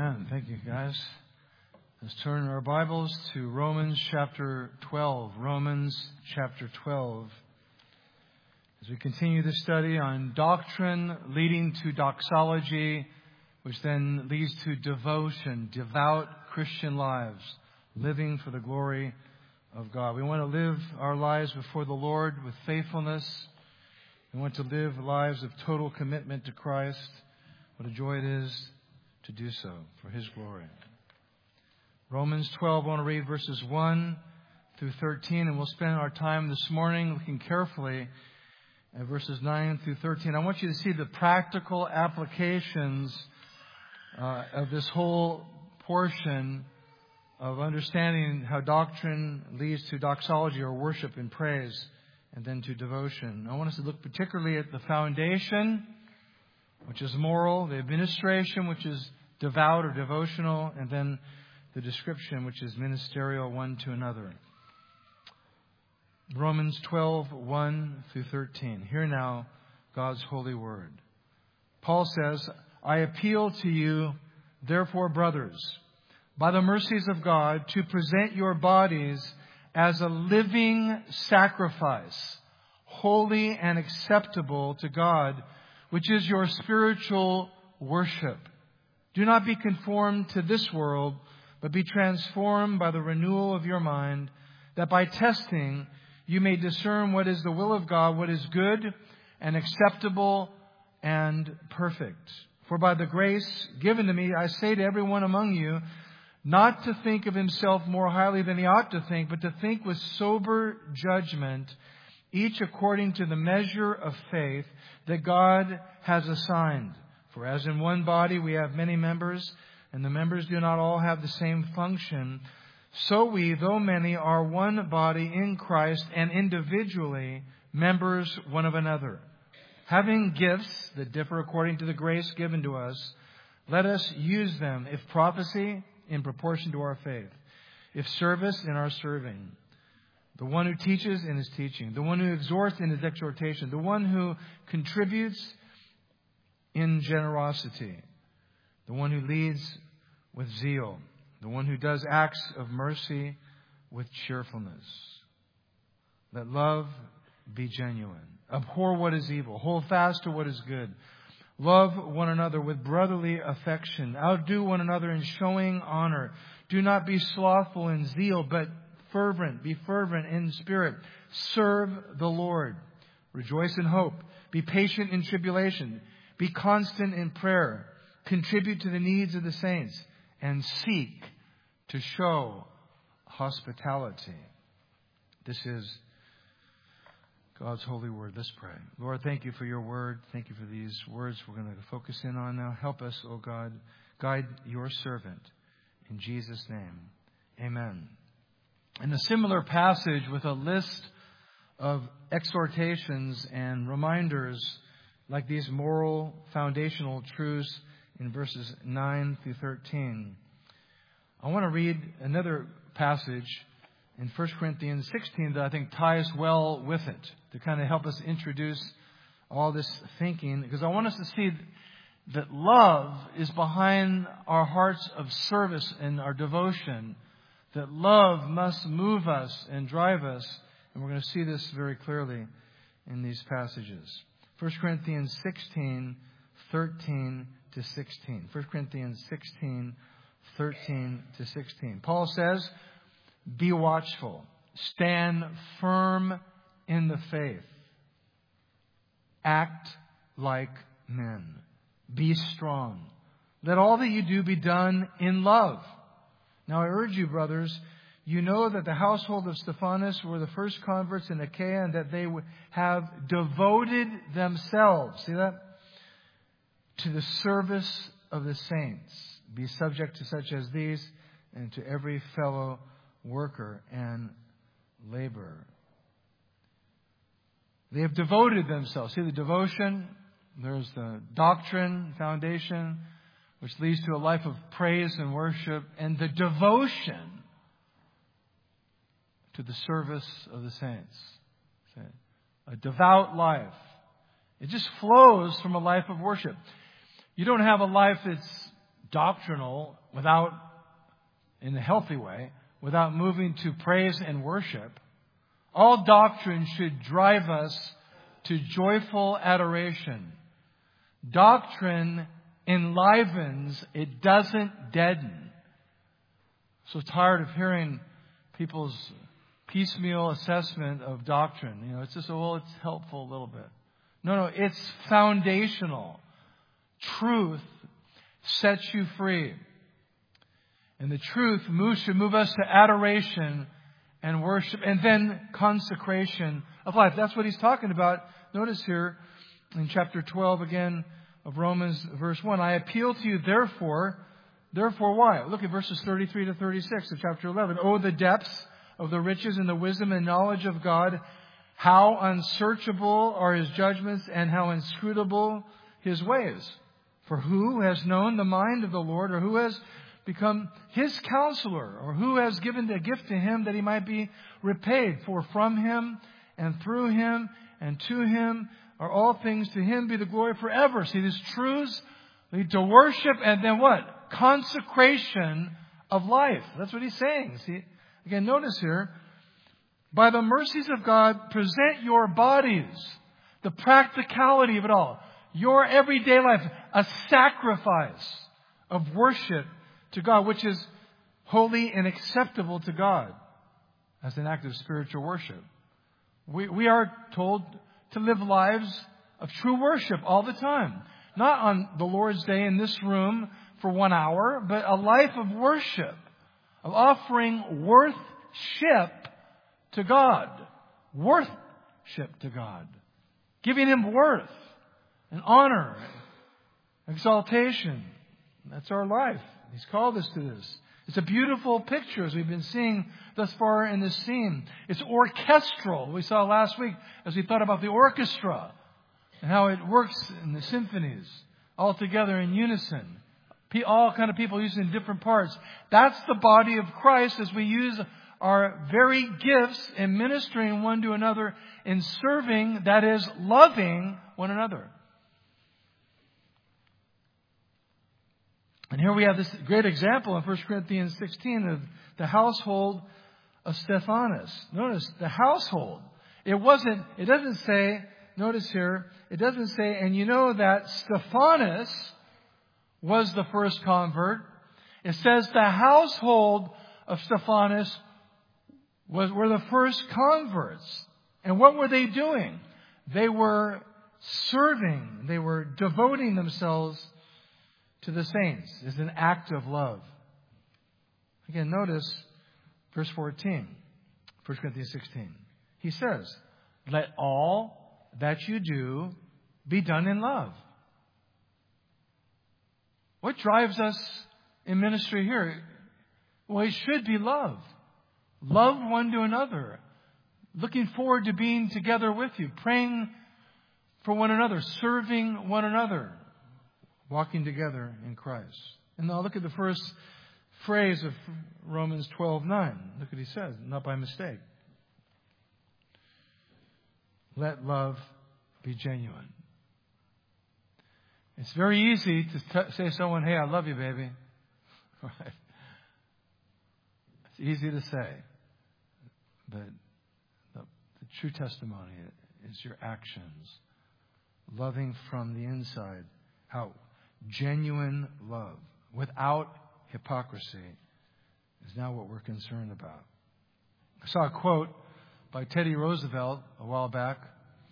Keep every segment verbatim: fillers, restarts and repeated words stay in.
Amen. Thank you, guys. Let's turn our Bibles to Romans chapter twelve. Romans chapter twelve. As we continue the study on doctrine leading to doxology, which then leads to devotion, devout Christian lives, living for the glory of God. We want to live our lives before the Lord with faithfulness. We want to live lives of total commitment to Christ. What a joy it is to do so for His glory. Romans twelve, I want to read verses one through thirteen, and we'll spend our time this morning looking carefully at verses nine through thirteen. I want you to see the practical applications uh, of this whole portion of understanding how doctrine leads to doxology, or worship and praise, and then to devotion. I want us to look particularly at the foundation, which is moral, the administration, which is devout or devotional, and then the description, which is ministerial one to another. Romans twelve, one through thirteen. Hear now God's holy word. Paul says, I appeal to you, therefore, brothers, by the mercies of God, to present your bodies as a living sacrifice, holy and acceptable to God, which is your spiritual worship. Do not be conformed to this world, but be transformed by the renewal of your mind, that by testing you may discern what is the will of God, what is good and acceptable and perfect. For by the grace given to me, I say to everyone among you, not to think of himself more highly than he ought to think, but to think with sober judgment, each according to the measure of faith that God has assigned. For as in one body we have many members, and the members do not all have the same function, so we, though many, are one body in Christ, and individually members one of another. Having gifts that differ according to the grace given to us, let us use them. If prophecy, in proportion to our faith. If service, in our serving. The one who teaches, in his teaching. The one who exhorts, in his exhortation. The one who contributes, in generosity. The one who leads, with zeal. The one who does acts of mercy, with cheerfulness. Let love be genuine. Abhor what is evil. Hold fast to what is good. Love one another with brotherly affection. Outdo one another in showing honor. Do not be slothful in zeal, but fervent. Be fervent in spirit. Serve the Lord. Rejoice in hope. Be patient in tribulation. Be constant in prayer. Contribute to the needs of the saints. And seek to show hospitality. This is God's holy word. Let's pray. Lord, thank you for your word. Thank you for these words we're going to focus in on now. Help us, O God. Guide your servant. In Jesus' name. Amen. In a similar passage with a list of exhortations and reminders like these moral foundational truths in verses nine through thirteen, I want to read another passage in First Corinthians sixteen that I think ties well with it to kind of help us introduce all this thinking, because I want us to see that love is behind our hearts of service and our devotion, that love must move us and drive us, and we're going to see this very clearly in these passages. First Corinthians sixteen, thirteen to sixteen. First Corinthians sixteen, thirteen to sixteen. Paul says, be watchful. Stand firm in the faith. Act like men. Be strong. Let all that you do be done in love. Now I urge you, brothers, you know that the household of Stephanas were the first converts in Achaia, and that they have devoted themselves, see that? To the service of the saints. Be subject to such as these, and to every fellow worker and laborer. They have devoted themselves. See the devotion? There's the doctrine, foundation, which leads to a life of praise and worship, and the devotion to the service of the saints. A devout life. It just flows from a life of worship. You don't have a life that's doctrinal without, in a healthy way, without moving to praise and worship. All doctrine should drive us to joyful adoration. Doctrine enlivens, it doesn't deaden. So tired of hearing people's piecemeal assessment of doctrine. You know, it's just, well, it's helpful a little bit. No, no, it's foundational. Truth sets you free. And the truth moves, should move us to adoration and worship and then consecration of life. That's what he's talking about. Notice here in chapter twelve again of Romans, verse one. I appeal to you, therefore. Therefore, why? Look at verses thirty-three to thirty-six of chapter eleven. Oh, the depths of the riches and the wisdom and knowledge of God. How unsearchable are His judgments and how inscrutable His ways. For who has known the mind of the Lord, or who has become His counselor, or who has given a gift to Him that He might be repaid? For from Him and through Him and to Him are all things. To Him be the glory forever. See, these truths lead to worship and then what? Consecration of life. That's what he's saying. See, again, notice here, by the mercies of God, present your bodies, the practicality of it all, your everyday life, a sacrifice of worship to God, which is holy and acceptable to God as an act of spiritual worship. We, we are told to live lives of true worship all the time. Not on the Lord's Day in this room for one hour, but a life of worship, of offering worship to God. Worship to God. Giving Him worth and honor, exaltation. That's our life. He's called us to this. It's a beautiful picture as we've been seeing thus far in this scene. It's orchestral. We saw last week as we thought about the orchestra and how it works in the symphonies all together in unison. All kind of people using different parts. That's the body of Christ as we use our very gifts in ministering one to another, in serving, that is, loving one another. And here we have this great example in First Corinthians sixteen of the household of Stephanas. Notice the household. It wasn't, it doesn't say, notice here, it doesn't say, and you know that Stephanas was the first convert. It says the household of Stephanas was, were the first converts. And what were they doing? They were serving. They were devoting themselves to the saints as an act of love. Again, notice verse fourteen, First Corinthians sixteen. He says, let all that you do be done in love. What drives us in ministry here? Well, it should be love. Love one to another. Looking forward to being together with you. Praying for one another. Serving one another. Walking together in Christ. And now look at the first phrase of Romans twelve nine. Look what he says. Not by mistake. Let love be genuine. It's very easy to t- say to someone, hey, I love you, baby. Right? It's easy to say. But the, the true testimony is your actions. Loving from the inside out. Genuine love. Without hypocrisy is now what we're concerned about. I saw a quote by Teddy Roosevelt a while back.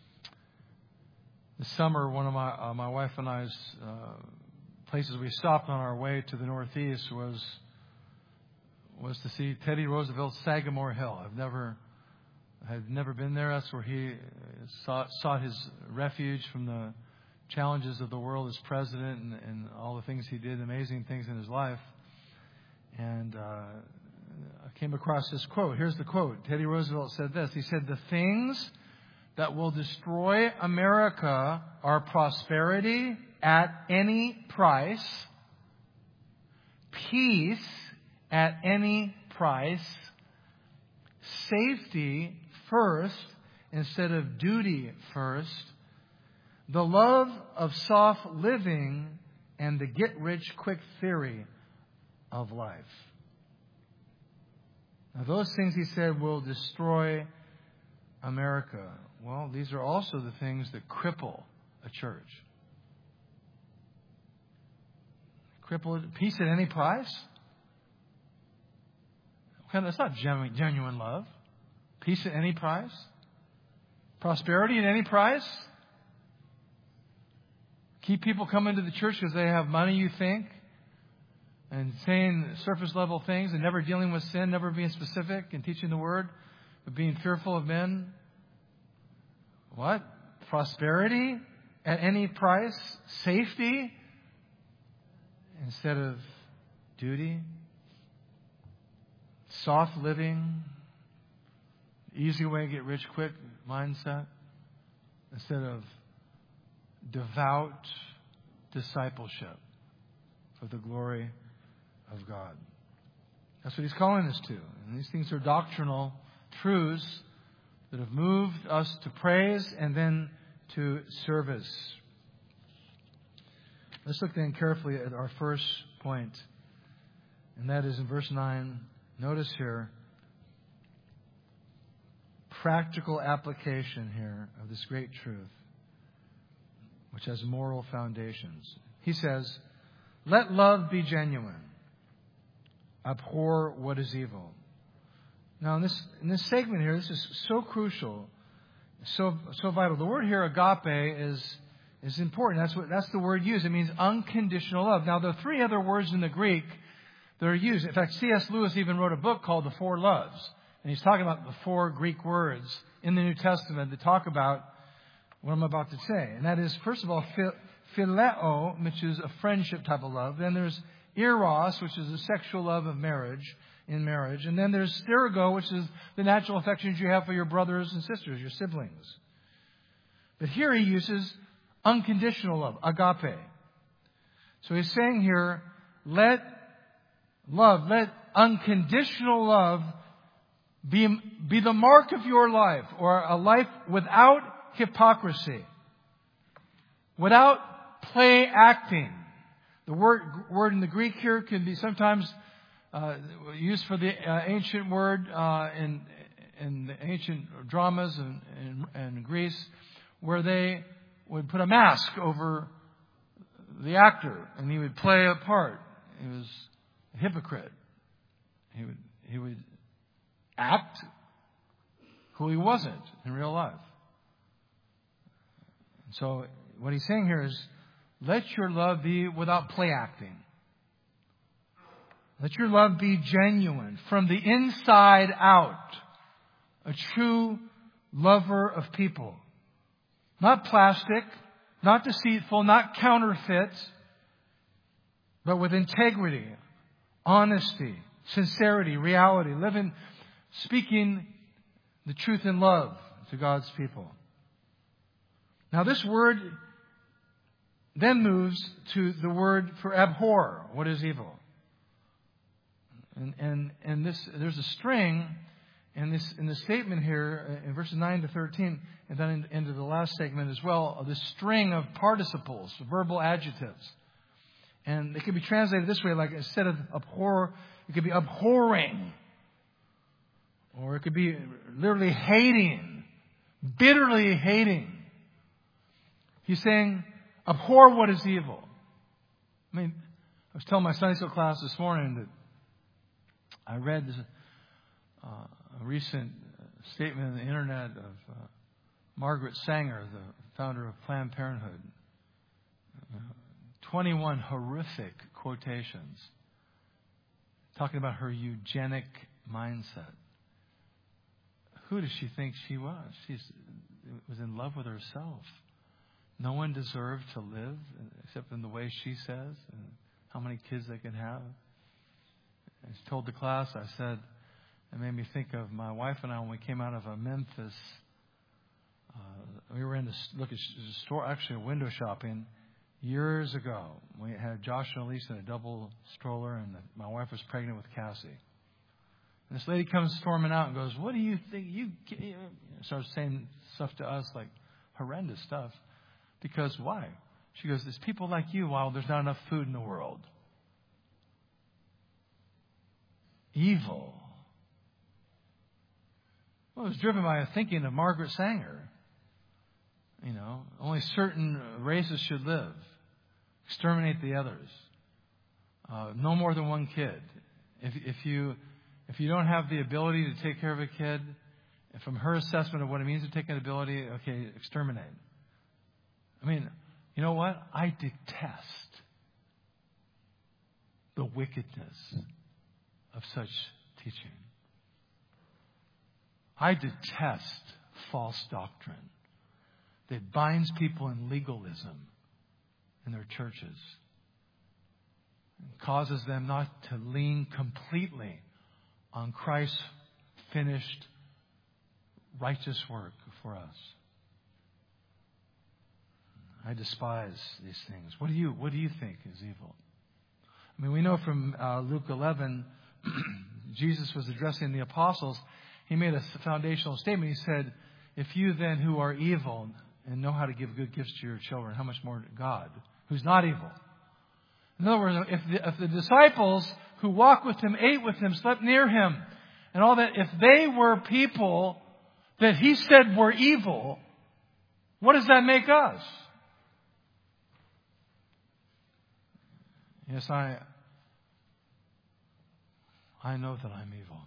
This summer, one of my uh, my wife and I's uh, places we stopped on our way to the Northeast was was to see Teddy Roosevelt's Sagamore Hill. I've never had never been there. That's where he sought, sought his refuge from the challenges of the world as president and, and all the things he did, amazing things in his life. And uh, I came across this quote. Here's the quote. Teddy Roosevelt said this. He said, the things that will destroy America are prosperity at any price, peace at any price, safety first instead of duty first, the love of soft living and the get-rich-quick theory of life. Now, those things, he said, will destroy America. Well, these are also the things that cripple a church. Cripple it, peace at any price? That's not genuine, genuine love. Peace at any price? Prosperity at any price? Keep people coming to the church because they have money, you think? And saying surface level things and never dealing with sin, never being specific and teaching the word, but being fearful of men. What? Prosperity at any price? Safety instead of duty? Soft living? Easy way to get rich quick mindset instead of devout discipleship for the glory of God. That's what he's calling us to. And these things are doctrinal truths that have moved us to praise and then to service. Let's look then carefully at our first point, and that is in verse nine. Notice here, practical application here of this great truth, which has moral foundations. He says, let love be genuine. Abhor what is evil. Now, in this in this segment here, this is so crucial, so so vital. The word here, agape, is is important. That's what that's the word used. It means unconditional love. Now, there are three other words in the Greek that are used. In fact, C S Lewis even wrote a book called The Four Loves, and he's talking about the four Greek words in the New Testament that talk about what I'm about to say. And that is, first of all, phileo, which is a friendship type of love. Then there's eros, which is a sexual love of marriage, in marriage. And then there's stergo, which is the natural affections you have for your brothers and sisters, your siblings. But here he uses unconditional love, agape. So he's saying here, let love, let unconditional love be, be the mark of your life, or a life without hypocrisy, without play acting. The word word in the Greek here can be sometimes uh, used for the uh, ancient word uh, in in the ancient dramas in, in, in Greece, where they would put a mask over the actor and he would play a part. He was a hypocrite. He would he would act who he wasn't in real life. So what he's saying here is, let your love be without play acting. Let your love be genuine from the inside out. A true lover of people. Not plastic, not deceitful, not counterfeit, but with integrity, honesty, sincerity, reality. Living, speaking the truth in love to God's people. Now this word then moves to the word for abhor. What is evil? And and and this there's a string in this in the statement here in verses nine to thirteen, and then in, into the last segment as well, this string of participles, verbal adjectives. And they could be translated this way, like instead of abhor, it could be abhorring. Or it could be literally hating, bitterly hating. He's saying, abhor what is evil. I mean, I was telling my Sunday school class this morning that I read this, uh, a recent statement on the internet of uh, Margaret Sanger, the founder of Planned Parenthood. Uh, twenty-one horrific quotations talking about her eugenic mindset. Who does she think she was? She was in love with herself. No one deserved to live except in the way she says and how many kids they can have. I told the class, I said, it made me think of my wife and I when we came out of a Memphis. Uh, we were in the look at store, actually window shopping years ago. We had Josh and Elise in a double stroller, and the, my wife was pregnant with Cassie. And this lady comes storming out and goes, "What do you think you?" you starts saying stuff to us like horrendous stuff. Because why? She goes, it's people like you while there's not enough food in the world. Evil. Well, it was driven by a thinking of Margaret Sanger. You know, only certain races should live. Exterminate the others. Uh, no more than one kid. If, if you if you don't have the ability to take care of a kid, from her assessment of what it means to take an ability, okay, exterminate. I mean, you know what? I detest the wickedness of such teaching. I detest false doctrine that binds people in legalism in their churches and causes them not to lean completely on Christ's finished righteous work for us. I despise these things. What do you What do you think is evil? I mean, we know from uh, Luke eleven, Jesus was addressing the apostles. He made a foundational statement. He said, "If you then who are evil and know how to give good gifts to your children, how much more God, who's not evil?" In other words, if the, if the disciples who walked with him, ate with him, slept near him, and all that, if they were people that he said were evil, what does that make us? Yes, I I know that I'm evil.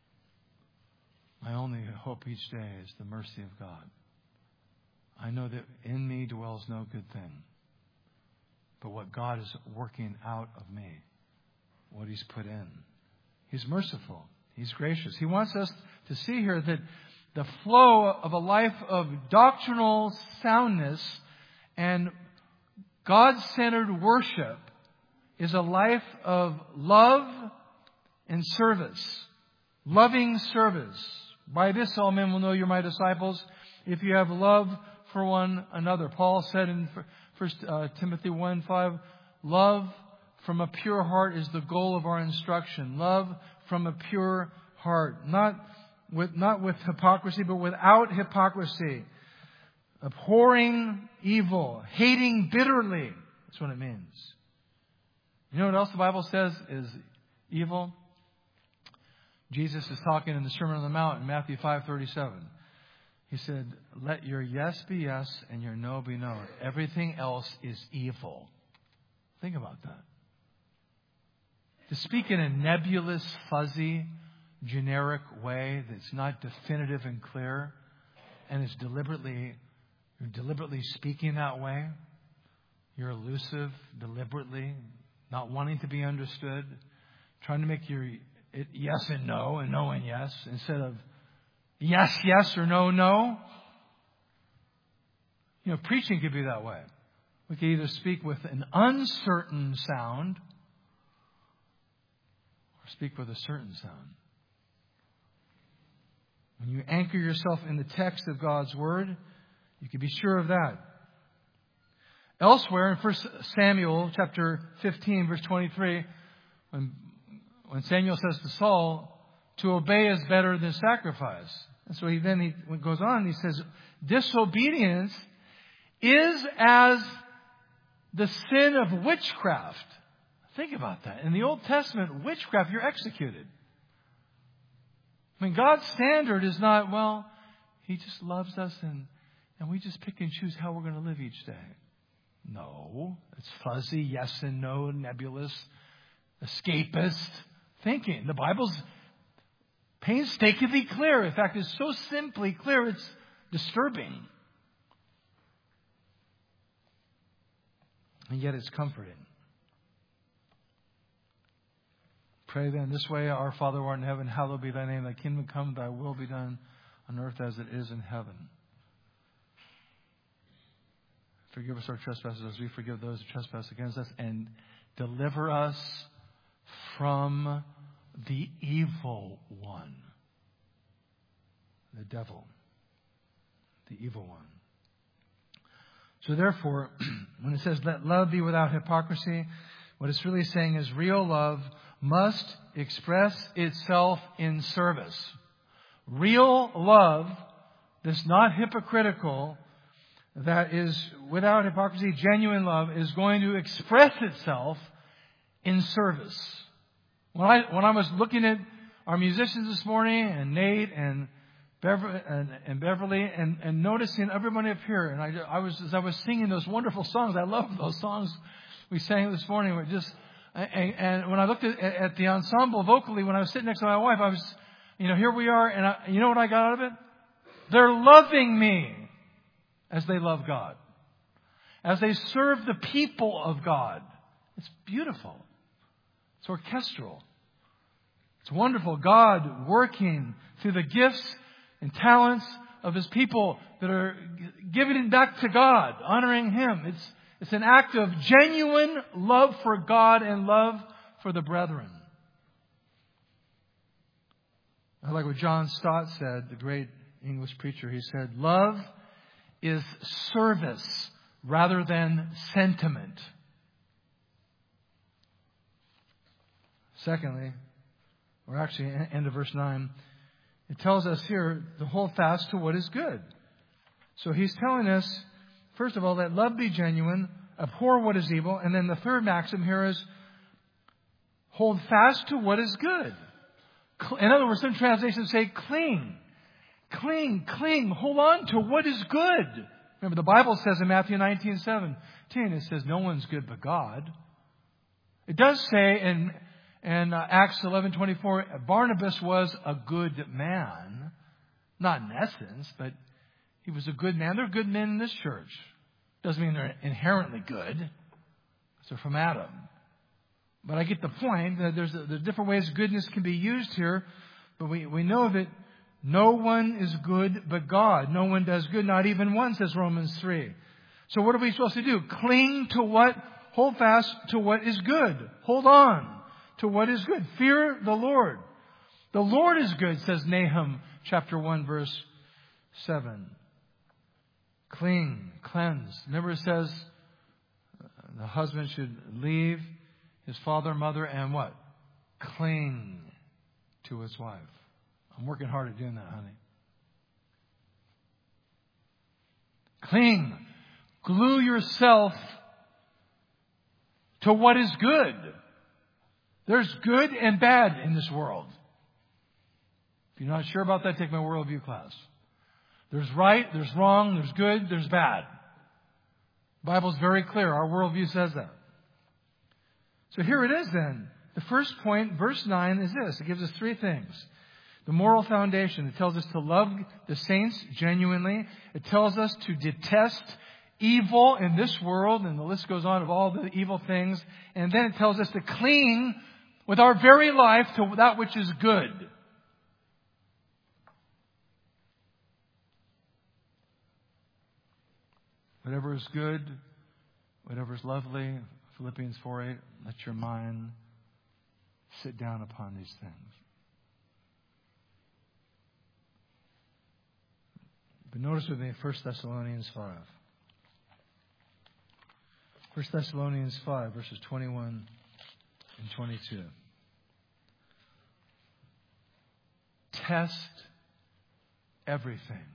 My only hope each day is the mercy of God. I know that in me dwells no good thing, but what God is working out of me, what He's put in. He's merciful. He's gracious. He wants us to see here that the flow of a life of doctrinal soundness and God-centered worship is a life of love and service. Loving service. By this all men will know you're my disciples, if you have love for one another. Paul said in First Timothy one five, love from a pure heart is the goal of our instruction. Love from a pure heart. Not with, not with hypocrisy, but without hypocrisy. Abhorring evil. Hating bitterly. That's what it means. You know what else the Bible says is evil? Jesus is talking in the Sermon on the Mount in Matthew five thirty-seven. He said, let your yes be yes and your no be no. Everything else is evil. Think about that. To speak in a nebulous, fuzzy, generic way that's not definitive and clear, and is deliberately, you're deliberately speaking that way. You're elusive, deliberately, not wanting to be understood, trying to make your it yes and no and no and yes instead of yes, yes or no, no. You know, preaching could be that way. We can either speak with an uncertain sound or speak with a certain sound. When you anchor yourself in the text of God's Word, you can be sure of that. Elsewhere in First Samuel chapter fifteen, verse twenty-three, when, when Samuel says to Saul, to obey is better than sacrifice. And so he then he goes on and he says, disobedience is as the sin of witchcraft. Think about that. In the Old Testament, witchcraft, you're executed. I mean, God's standard is not, well, He just loves us and, and we just pick and choose how we're going to live each day. No, it's fuzzy, yes and no, nebulous, escapist thinking. The Bible's painstakingly clear. In fact, it's so simply clear, it's disturbing. And yet it's comforting. Pray then this way, our Father who art in heaven, hallowed be thy name. Thy kingdom come, thy will be done on earth as it is in heaven. Forgive us our trespasses as we forgive those who trespass against us. And deliver us from the evil one. The devil. The evil one. So therefore, when it says, let love be without hypocrisy, what it's really saying is real love must express itself in service. Real love that's not hypocritical, that is without hypocrisy, genuine love, is going to express itself in service. When I when I was looking at our musicians this morning, and Nate and Beverly and, and Beverly, and, and noticing everybody up here, and I, I was as I was singing those wonderful songs, I love those songs we sang this morning. Were just and, and when I looked at, at the ensemble vocally, when I was sitting next to my wife, I was, you know, here we are, and I, you know what I got out of it? They're loving me as they love God, as they serve the people of God. It's beautiful. It's orchestral. It's wonderful. God working through the gifts and talents of His people that are giving it back to God, honoring Him. It's, it's an act of genuine love for God and love for the brethren. I like what John Stott said, the great English preacher. He said, love is service rather than sentiment. Secondly, or actually, end of verse nine, it tells us here to hold fast to what is good. So he's telling us, first of all, that love be genuine, abhor what is evil, and then the third maxim here is hold fast to what is good. In other words, some translations say cling. Cling, cling, hold on to what is good. Remember, the Bible says in Matthew nineteen seventeen, it says, no one's good but God. It does say in, in uh, Acts eleven twenty-four, Barnabas was a good man. Not in essence, but he was a good man. There are good men in this church. Doesn't mean they're inherently good. So from Adam. But I get the point that there's, there's different ways goodness can be used here. But we, we know that no one is good but God. No one does good, not even one, says Romans three. So what are we supposed to do? Cling to what? Hold fast to what is good. Hold on to what is good. Fear the Lord. The Lord is good, says Nahum chapter one, verse seven. Cling, cleanse. Remember it says the husband should leave his father and mother and what? Cling to his wife. I'm working hard at doing that, honey. Cling. Glue yourself to what is good. There's good and bad in this world. If you're not sure about that, take my worldview class. There's right, there's wrong, there's good, there's bad. The Bible's very clear. Our worldview says that. So here it is then. The first point, verse nine, is this. It gives us three things. The moral foundation. It tells us to love the saints genuinely. It tells us to detest evil in this world, and the list goes on of all the evil things. And then it tells us to cling with our very life to that which is good. Whatever is good, whatever is lovely, Philippians four eight, let your mind sit down upon these things. But notice with me First Thessalonians five. First Thessalonians five, verses twenty-one and twenty-two. Test everything.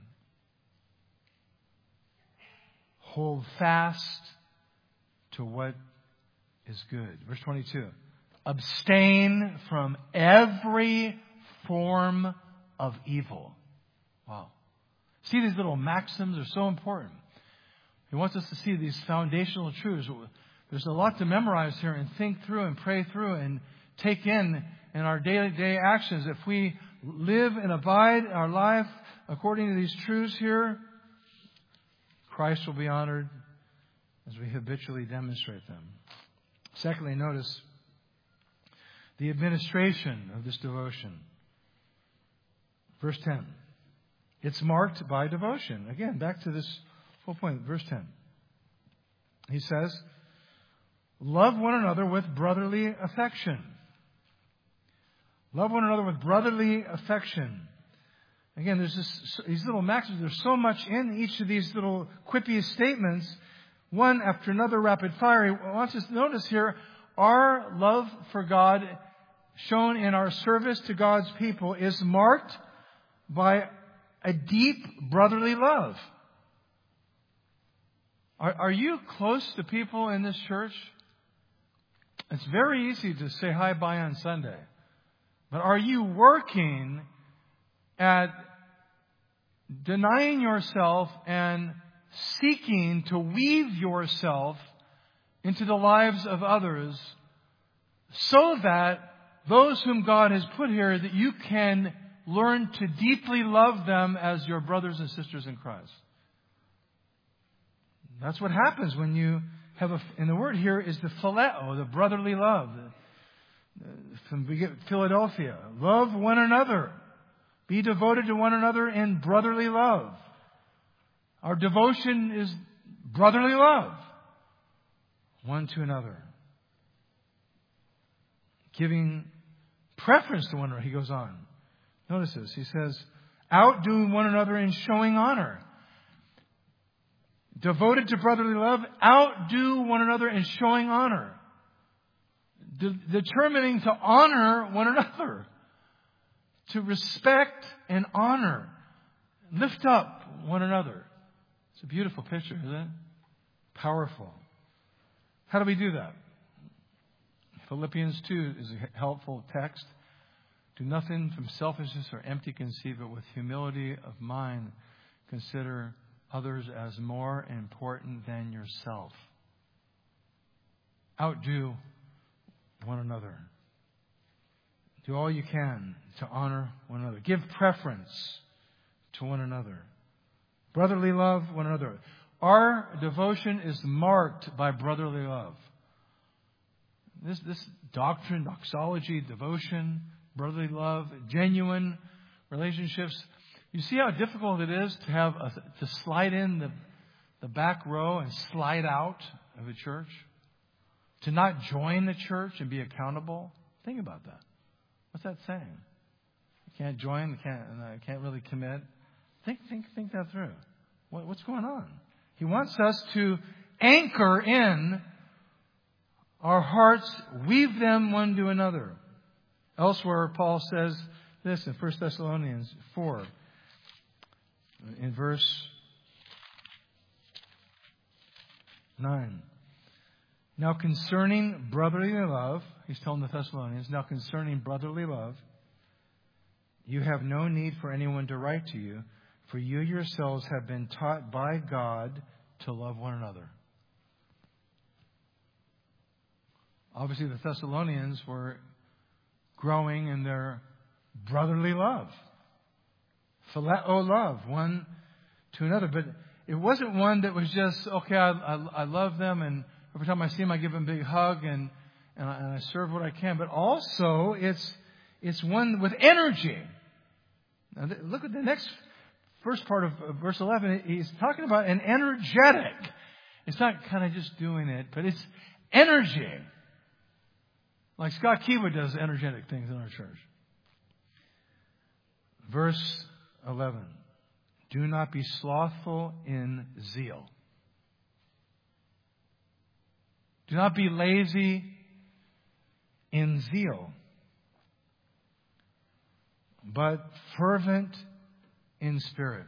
Hold fast to what is good. Verse twenty-two. Abstain from every form of evil. Wow. See, these little maxims are so important. He wants us to see these foundational truths. There's a lot to memorize here and think through and pray through and take in in our day-to-day actions. If we live and abide our life according to these truths here, Christ will be honored as we habitually demonstrate them. Secondly, notice the administration of this devotion. Verse ten. It's marked by devotion. Again, back to this whole point. Verse ten. He says, love one another with brotherly affection. Love one another with brotherly affection. Again, there's this, these little maxims. There's so much in each of these little quippy statements, one after another, rapid fire. He wants us to notice here, our love for God shown in our service to God's people is marked by a deep brotherly love. Are, are you close to people in this church? It's very easy to say hi, bye on Sunday. But are you working at denying yourself and seeking to weave yourself into the lives of others so that those whom God has put here, that you can learn to deeply love them as your brothers and sisters in Christ? That's what happens when you have a, and the word here is the phileo, the brotherly love. From Philadelphia, love one another. Be devoted to one another in brotherly love. Our devotion is brotherly love. One to another. Giving preference to one another, he goes on. Notice this. He says, outdo one another in showing honor. Devoted to brotherly love, outdo one another in showing honor. De- determining to honor one another. To respect and honor. Lift up one another. It's a beautiful picture, isn't it? Powerful. How do we do that? Philippians two is a helpful text. Do nothing from selfishness or empty conceit, but with humility of mind consider others as more important than yourself. Outdo one another. Do all you can to honor one another. Give preference to one another. Brotherly love one another. Our devotion is marked by brotherly love. This, this doctrine, doxology, devotion, brotherly love, genuine relationships. You see how difficult it is to have a, to slide in the, the back row and slide out of a church? To not join the church and be accountable? Think about that. What's that saying? You can't join, you can't, I can't really commit. Think, think, think that through. What, what's going on? He wants us to anchor in our hearts, weave them one to another. Elsewhere, Paul says this in First Thessalonians four, in verse nine. Now concerning brotherly love, he's telling the Thessalonians, now concerning brotherly love, you have no need for anyone to write to you, for you yourselves have been taught by God to love one another. Obviously, the Thessalonians were growing in their brotherly love. Phileo love, one to another. But it wasn't one that was just, okay, I, I, I love them, and every time I see them, I give them a big hug, and, and, I, and I serve what I can. But also, it's it's one with energy. Now, look at the next first part of verse eleven. He's talking about an energetic. It's not kind of just doing it, but it's energy. Like Scott Kiwa does energetic things in our church. Verse eleven. Do not be slothful in zeal. Do not be lazy in zeal, but fervent in spirit.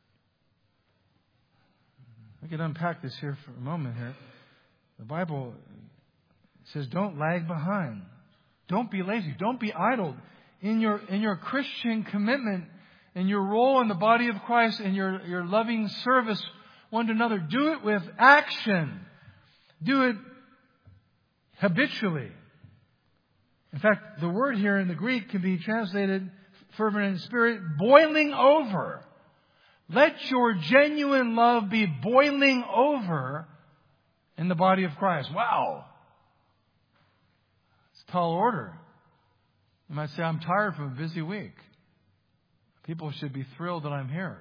We can unpack this here for a moment here. The Bible says don't lag behind. Don't be lazy. Don't be idle in your in your Christian commitment, in your role in the body of Christ, in your, your loving service one to another. Do it with action. Do it habitually. In fact, the word here in the Greek can be translated fervent in spirit, boiling over. Let your genuine love be boiling over in the body of Christ. Wow. It's a tall order. You might say, I'm tired from a busy week. People should be thrilled that I'm here.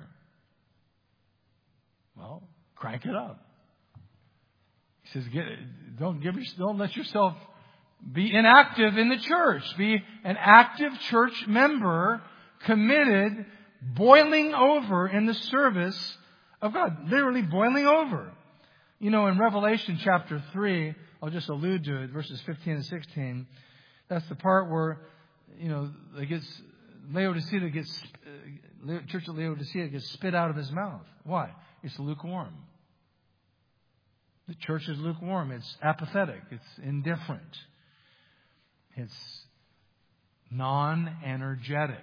Well, crank it up. He says, get, don't give, don't let yourself be inactive in the church. Be an active church member, committed, boiling over in the service of God. Literally boiling over. You know, in Revelation chapter three, I'll just allude to it, verses fifteen and sixteen. That's the part where, you know, it gets, Laodicea gets, uh, Church of Laodicea gets spit out of his mouth. Why? It's lukewarm. The church is lukewarm. It's apathetic. It's indifferent. It's non-energetic.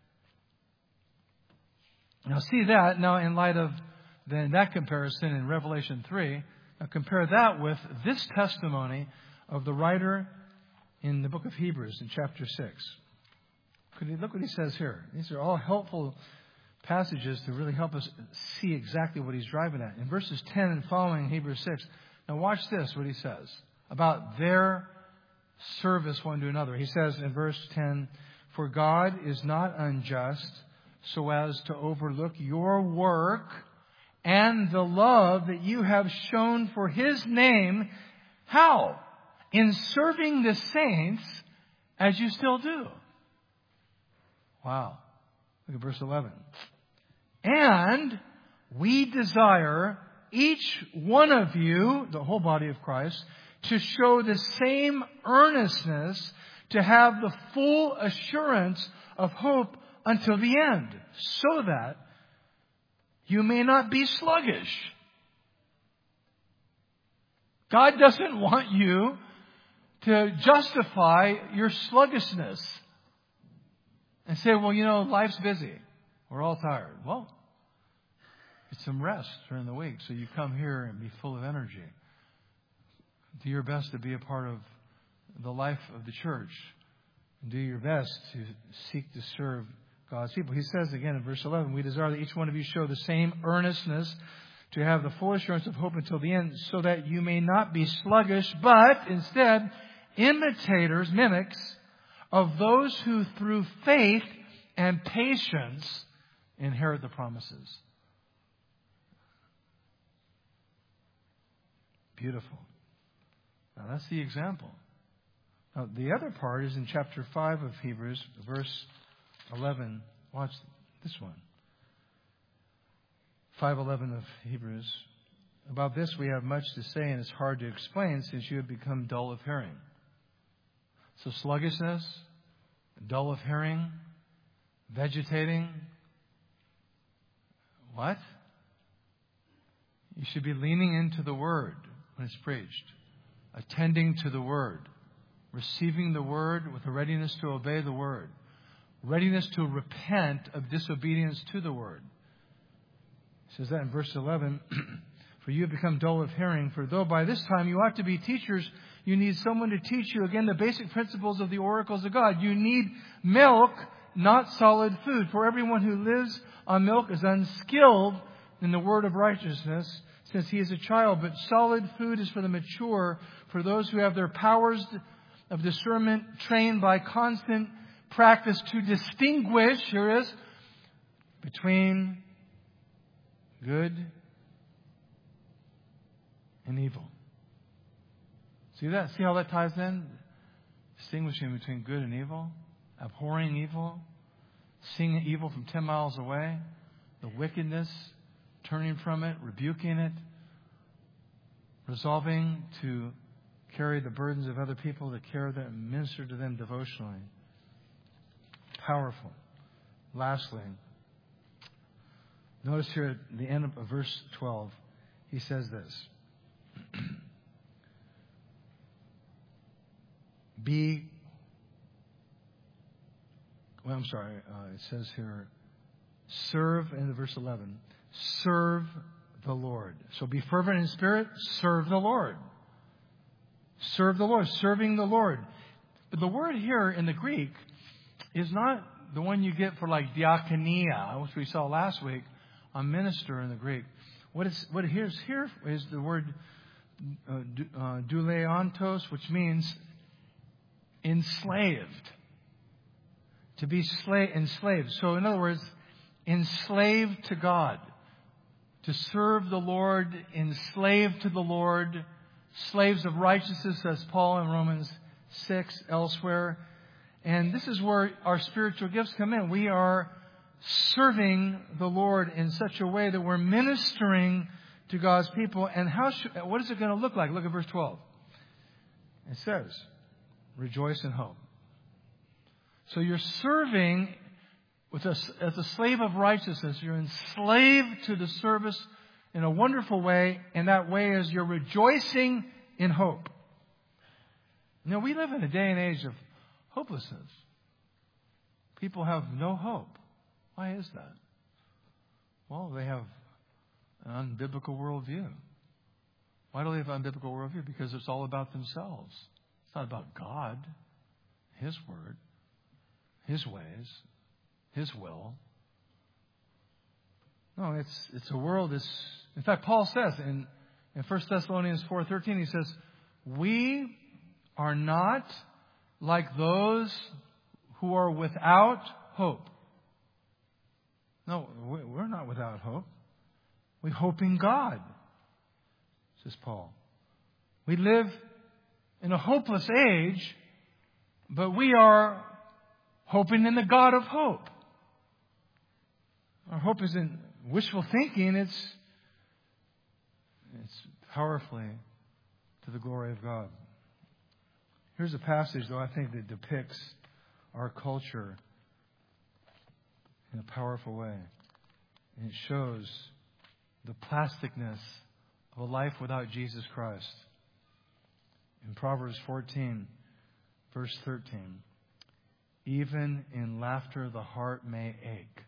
Now see that now in light of then that comparison in Revelation three. Now compare that with this testimony of the writer in the book of Hebrews in chapter six. Look what he says here. These are all helpful passages to really help us see exactly what he's driving at. In verses ten and following Hebrews six, now watch this, what he says about their service one to another. He says in verse ten, "For God is not unjust so as to overlook your work and the love that you have shown for His name." How? In serving the saints as you still do. Wow. Look at verse eleven. "And we desire each one of you," the whole body of Christ, "to show the same earnestness, to have the full assurance of hope until the end, so that you may not be sluggish." God doesn't want you to justify your sluggishness and say, well, you know, life's busy. We're all tired. Well, get some rest during the week so you come here and be full of energy. Do your best to be a part of the life of the church. And do your best to seek to serve God's people. He says again in verse eleven, "We desire that each one of you show the same earnestness to have the full assurance of hope until the end, so that you may not be sluggish, but instead imitators, mimics, of those who through faith and patience inherit the promises." Beautiful. Now that's the example. Now the other part is in chapter five of Hebrews, verse eleven. Watch this one. five eleven of Hebrews. "About this we have much to say, and it's hard to explain since you have become dull of hearing." So sluggishness, dull of hearing, vegetating. What? You should be leaning into the Word when it's preached, attending to the Word, receiving the Word with a readiness to obey the Word, readiness to repent of disobedience to the Word. It says that in verse eleven, "For you have become dull of hearing, for though by this time you ought to be teachers, you need someone to teach you again the basic principles of the oracles of God. You need milk, not solid food. For everyone who lives on milk is unskilled in the word of righteousness, since he is a child. But solid food is for the mature, for those who have their powers of discernment trained by constant practice to distinguish," here it is, "between good and evil." See that? See how that ties in? Distinguishing between good and evil, abhorring evil, seeing evil from ten miles away, the wickedness, turning from it, rebuking it, resolving to carry the burdens of other people, to care them and minister to them devotionally. Powerful. Lastly, notice here at the end of verse twelve, he says this. Be, well, I'm sorry, uh, it says here, serve, in verse eleven, serve the Lord. So be fervent in spirit, serve the Lord. Serve the Lord, serving the Lord. But the word here in the Greek is not the one you get for like diakonia, which we saw last week on minister in the Greek. What is what here's here is the word uh, uh, douleontos, which means enslaved. To be sla- enslaved. So in other words, enslaved to God. To serve the Lord, enslaved to the Lord, slaves of righteousness, as Paul in Romans six, elsewhere. And this is where our spiritual gifts come in. We are serving the Lord in such a way that we're ministering to God's people. And how should, what is it going to look like? Look at verse twelve. It says, rejoice in hope. So you're serving with a, as a slave of righteousness. You're enslaved to the service in a wonderful way, and that way is you're rejoicing in hope. You know, we live in a day and age of hopelessness. People have no hope. Why is that? Well, they have an unbiblical worldview. Why do they have an unbiblical worldview? Because it's all about themselves. It's not about God, His Word, His ways, His will. No, it's it's a world that's... In fact, Paul says in, in First Thessalonians four thirteen, he says, we are not like those who are without hope. No, we're not without hope. We hope in God, says Paul. We live in a hopeless age, but we are hoping in the God of hope. Our hope isn't wishful thinking. It's, it's powerfully to the glory of God. Here's a passage, though, I think that depicts our culture in a powerful way. And it shows the plasticness of a life without Jesus Christ. In Proverbs fourteen, verse thirteen, even in laughter the heart may ache,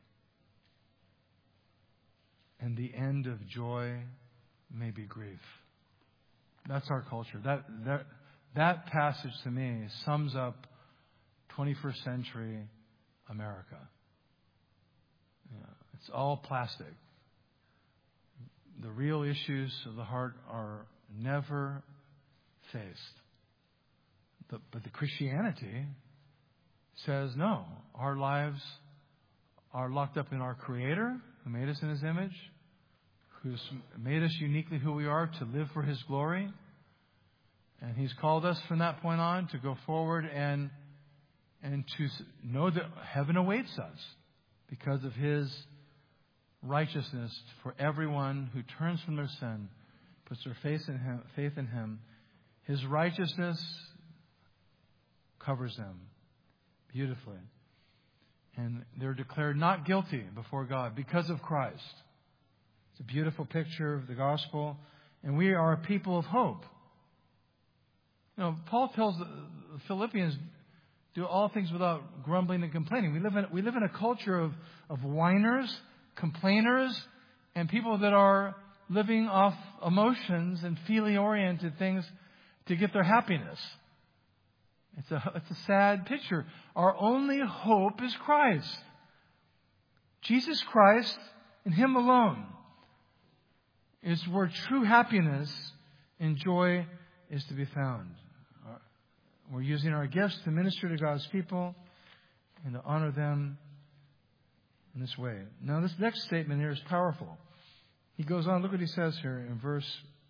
and the end of joy may be grief. That's our culture. That that that passage to me sums up twenty-first century America. Yeah, it's all plastic. The real issues of the heart are never faced. But, but the Christianity says no. Our lives are locked up in our Creator, who made us in His image, who's made us uniquely who we are to live for His glory. And He's called us from that point on to go forward and and to know that heaven awaits us because of His righteousness for everyone who turns from their sin, puts their faith in Him. Faith in Him. His righteousness covers them beautifully. And they're declared not guilty before God because of Christ. It's a beautiful picture of the gospel. And we are a people of hope. You know, Paul tells the Philippians, do all things without grumbling and complaining. We live in, we live in a culture of, of whiners, complainers, and people that are living off emotions and feeling-oriented things to get their happiness. It's a, it's a sad picture. Our only hope is Christ. Jesus Christ and Him alone is where true happiness and joy is to be found. We're using our gifts to minister to God's people and to honor them in this way. Now, this next statement here is powerful. He goes on, look what he says here in verse,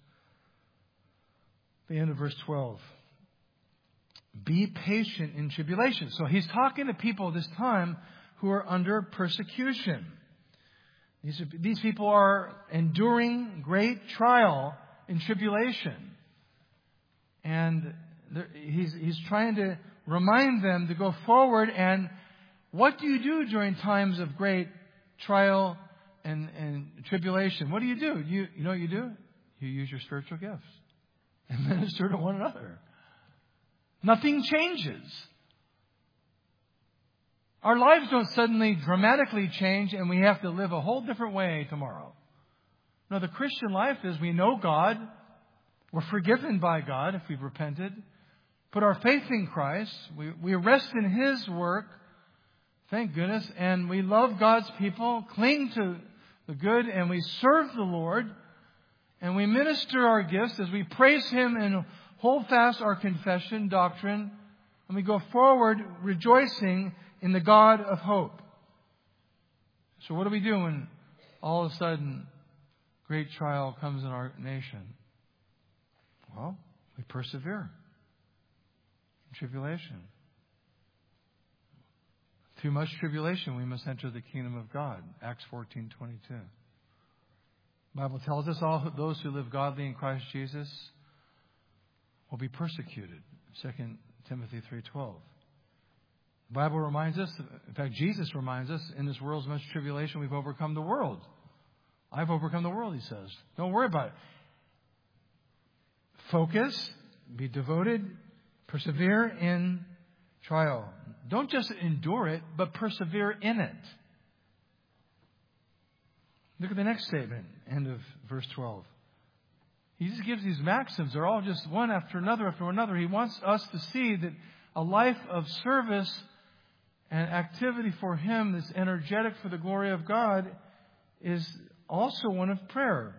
the end of verse twelve. Be patient in tribulation. So he's talking to people this time who are under persecution. These, are, these people are enduring great trial and tribulation. And he's, he's trying to remind them to go forward. And what do you do during times of great trial and, and tribulation? What do you do? You, you know what you do? You use your spiritual gifts and minister to one another. Nothing changes. Our lives don't suddenly dramatically change and we have to live a whole different way tomorrow. No, the Christian life is we know God. We're forgiven by God if we've repented. Put our faith in Christ. We, we rest in His work. Thank goodness. And we love God's people. Cling to the good. And we serve the Lord. And we minister our gifts as we praise Him and hold fast our confession, doctrine, and we go forward rejoicing in the God of hope. So what do we do when all of a sudden great trial comes in our nation? Well, we persevere in tribulation. Through much tribulation we must enter the kingdom of God. Acts fourteen twenty-two. The Bible tells us all those who live godly in Christ Jesus will be persecuted. Second Timothy three twelve. The Bible reminds us, in fact, Jesus reminds us, in this world's much tribulation, we've overcome the world. I've overcome the world, he says. Don't worry about it. Focus, be devoted, persevere in trial. Don't just endure it, but persevere in it. Look at the next statement, end of verse twelve. He just gives these maxims. They're all just one after another after another. He wants us to see that a life of service and activity for Him that's energetic for the glory of God is also one of prayer.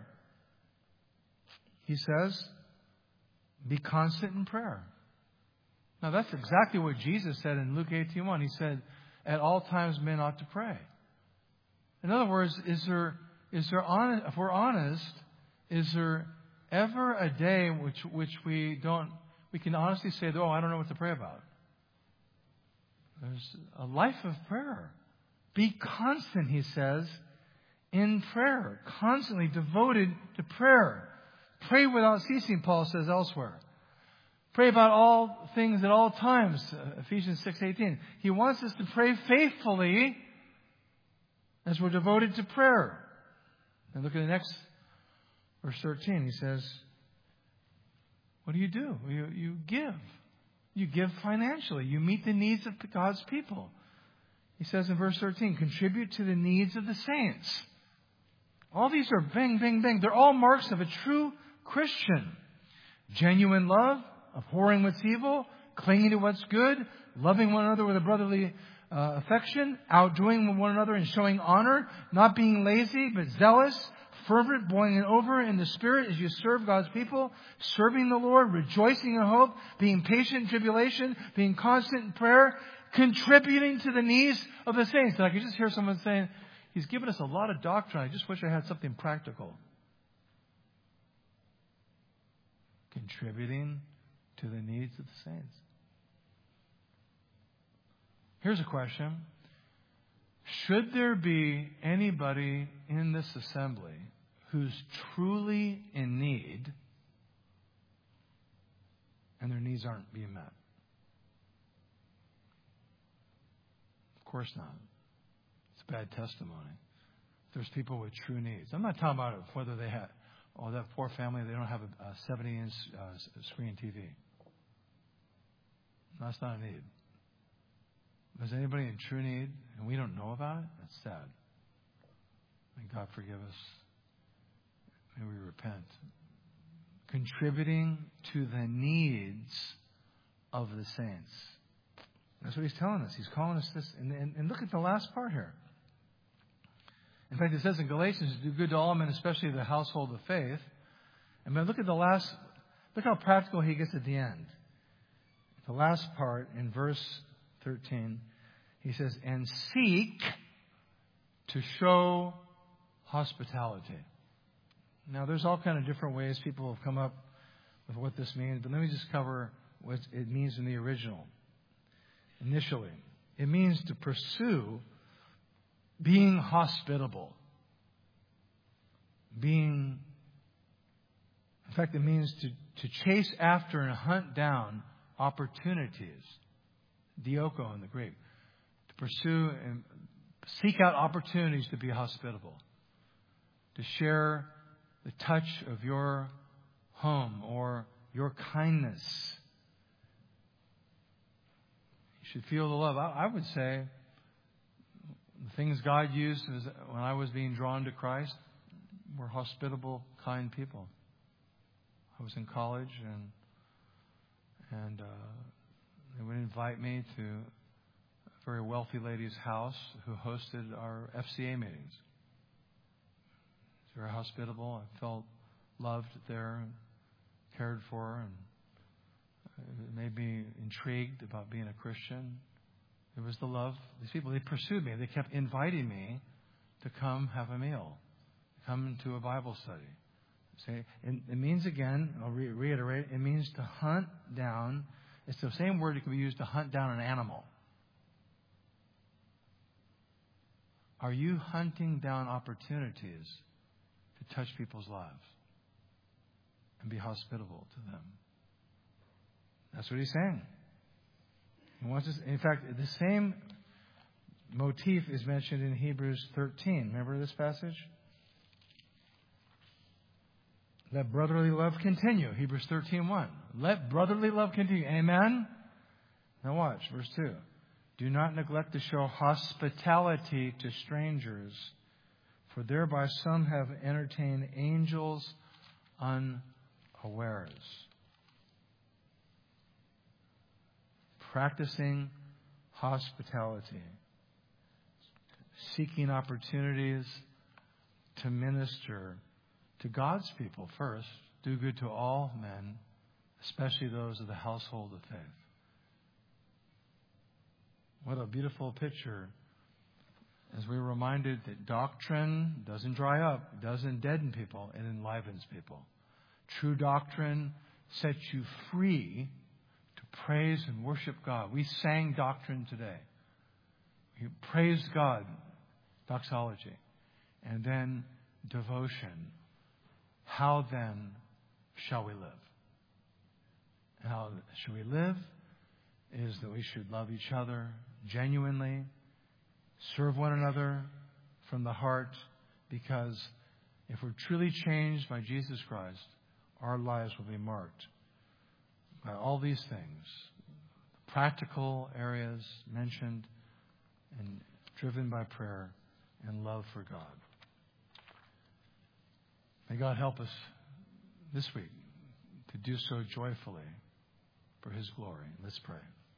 He says, be constant in prayer. Now that's exactly what Jesus said in Luke eighteen one. He said, at all times men ought to pray. In other words, is there, is there honest, if we're honest, is there ever a day which, which we don't, we can honestly say, oh, I don't know what to pray about? There's a life of prayer. Be constant, he says, in prayer. Constantly devoted to prayer. Pray without ceasing, Paul says elsewhere. Pray about all things at all times, Ephesians six eighteen. He wants us to pray faithfully as we're devoted to prayer. And look at the next verse thirteen. He says, what do you do? You, you give. You give financially. You meet the needs of God's people. He says in verse thirteen, contribute to the needs of the saints. All these are bang, bang, bang. They're all marks of a true Christian. Genuine love, abhorring what's evil, clinging to what's good, loving one another with a brotherly uh, affection, outdoing one another and showing honor, not being lazy but zealous, fervent, boiling over in the Spirit as you serve God's people, serving the Lord, rejoicing in hope, being patient in tribulation, being constant in prayer, contributing to the needs of the saints. And I could just hear someone saying, he's given us a lot of doctrine. I just wish I had something practical. Contributing to the needs of the saints. Here's a question. Should there be anybody in this assembly who's truly in need and their needs aren't being met? Of course not. It's a bad testimony. There's people with true needs. I'm not talking about whether they have, oh, that poor family, they don't have a, a seventy-inch uh, screen T V. That's not a need. Is anybody in true need and we don't know about it? That's sad. May God forgive us. May we repent. Contributing to the needs of the saints. That's what he's telling us. He's calling us this. And, and, and look at the last part here. In fact, it says in Galatians, do good to all men, especially the household of faith. And then look at the last, look how practical he gets at the end. The last part in verse thirteen, he says, and seek to show hospitality. Now, there's all kind of different ways people have come up with what this means, but let me just cover what it means in the original. Initially, it means to pursue being hospitable. Being, in fact, it means to, to chase after and hunt down opportunities. Dioko in the Greek. To pursue and seek out opportunities to be hospitable. To share the touch of your home or your kindness. You should feel the love. I, I would say the things God used when I was being drawn to Christ were hospitable, kind people. I was in college and and uh, they would invite me to a very wealthy lady's house who hosted our F C A meetings. They were hospitable. I felt loved there, and cared for, and it made me intrigued about being a Christian. It was the love. These people, they pursued me. They kept inviting me to come have a meal, come to a Bible study. Say, it means, again, I'll re- reiterate, it means to hunt down. It's the same word that can be used to hunt down an animal. Are you hunting down opportunities to touch people's lives and be hospitable to them? That's what he's saying. He wants us, in fact, the same motif is mentioned in Hebrews thirteen. Remember this passage? Let brotherly love continue. Hebrews thirteen one. Let brotherly love continue. Amen? Now watch, verse two. Do not neglect to show hospitality to strangers, for thereby some have entertained angels unawares. Practicing hospitality. Seeking opportunities to minister to God's people first. Do good to all men, especially those of the household of faith. What a beautiful picture as we're reminded that doctrine doesn't dry up, doesn't deaden people, it enlivens people. True doctrine sets you free to praise and worship God. We sang doctrine today. We praised God, doxology, and then devotion. How then shall we live? How shall we live? Is that we should love each other genuinely, serve one another from the heart, because if we're truly changed by Jesus Christ, our lives will be marked by all these things. Practical areas mentioned and driven by prayer and love for God. May God help us this week to do so joyfully for His glory. Let's pray.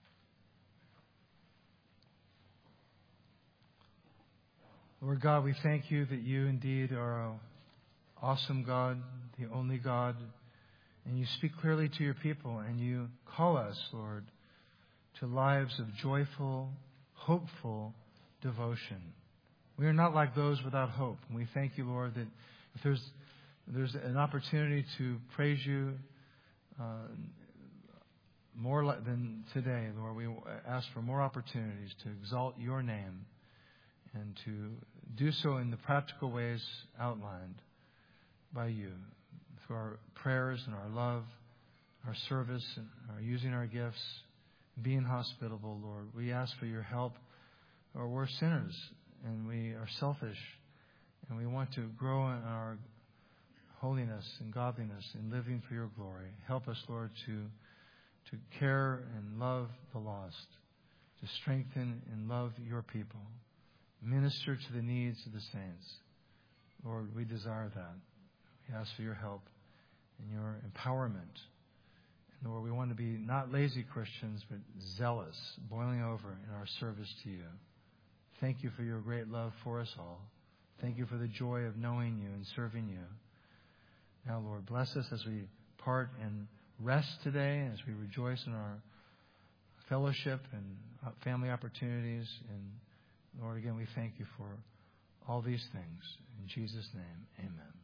Lord God, we thank you that you indeed are an awesome God, the only God, and you speak clearly to your people, and you call us, Lord, to lives of joyful, hopeful devotion. We are not like those without hope, and we thank you, Lord, that if there's there's an opportunity to praise you uh, more than today, Lord, we ask for more opportunities to exalt your name and to do so in the practical ways outlined by you through our prayers and our love, our service, and our using our gifts, being hospitable, Lord. We ask for your help. Or we're sinners and we are selfish and we want to grow in our holiness and godliness and living for your glory. Help us, Lord, to to care and love the lost, to strengthen and love your people. Minister to the needs of the saints. Lord, we desire that. We ask for your help and your empowerment. And Lord, we want to be not lazy Christians, but zealous, boiling over in our service to you. Thank you for your great love for us all. Thank you for the joy of knowing you and serving you. Now, Lord, bless us as we part and rest today, as we rejoice in our fellowship and family opportunities. And Lord, again, we thank you for all these things. In Jesus' name, amen.